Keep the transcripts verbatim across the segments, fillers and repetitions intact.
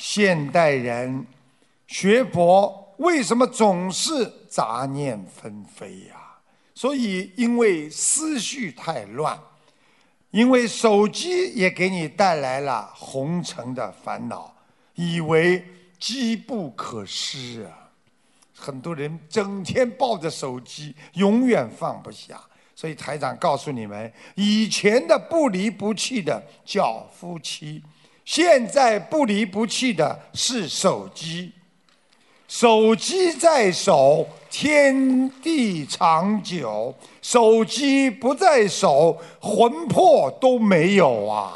现代人学佛为什么总是杂念纷飞呀？所以因为思绪太乱，因为手机也给你带来了红尘的烦恼，以为机不可失啊！很多人整天抱着手机，永远放不下。所以台长告诉你们，以前的不离不弃的叫夫妻，现在不离不弃的是手机。手机在手，天地长久；手机不在手，魂魄都没有啊！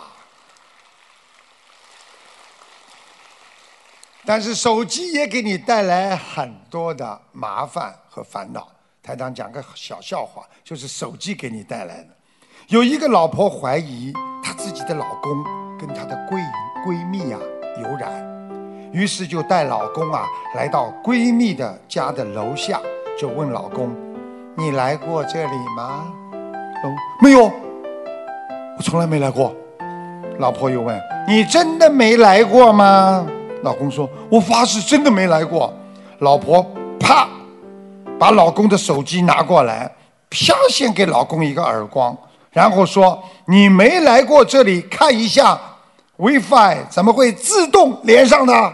但是手机也给你带来很多的麻烦和烦恼。台长讲个小笑话，就是手机给你带来的。有一个老婆怀疑她自己的老公跟她的闺闺蜜啊有染，于是就带老公啊来到闺蜜的家的楼下，就问老公：“你来过这里吗？”老公：“没有，我从来没来过。”老婆又问：“你真的没来过吗？”老公说：“我发誓真的没来过。”老婆啪把老公的手机拿过来，啪先给老公一个耳光，然后说：“你没来过这里，看一下 WiFi 怎么会自动连上的？”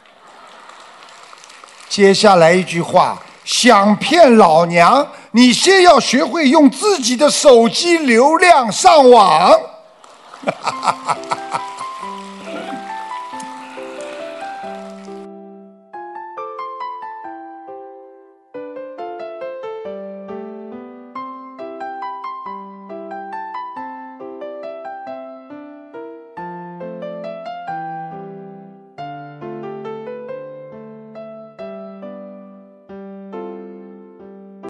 接下来一句话：“想骗老娘，你先要学会用自己的手机流量上网。”